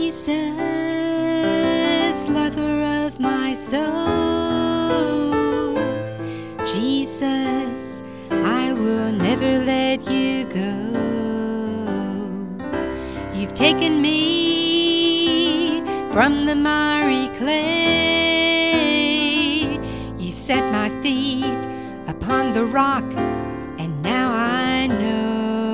Jesus, lover of my soul. Jesus, I will never let you go. You've taken me from the miry clay. You've set my feet upon the rock, and now I know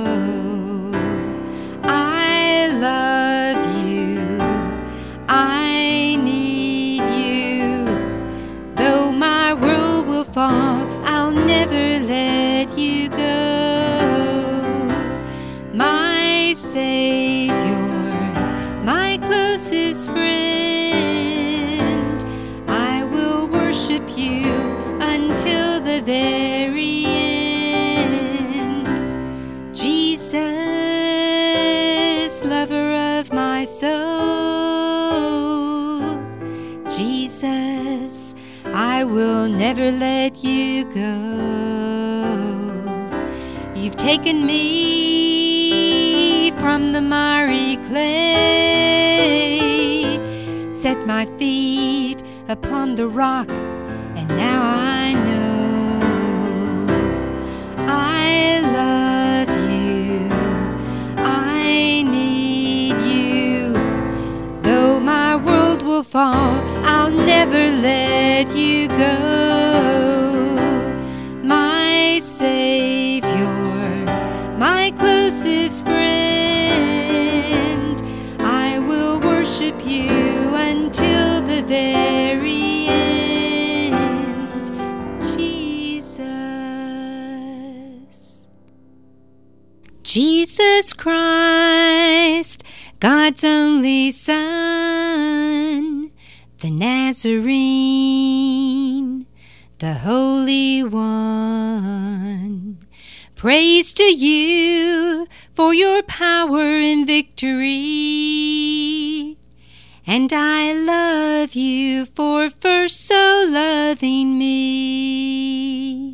I love you. I need you. Though my world will fall, I'll never let you go. My Savior, my closest friend, I will worship you until the very end. Jesus, lover of my soul. Jesus, I will never let you go. You've taken me from the miry clay, set my feet upon the rock, and now I know I love you. I need you. Though my world will fall, I'll never let you go. My Savior, my closest friend, I will worship you until the very end. Jesus. Jesus Christ, God's only Son, the Nazarene, the Holy One. Praise to you for your power and victory. And I love you for first so loving me.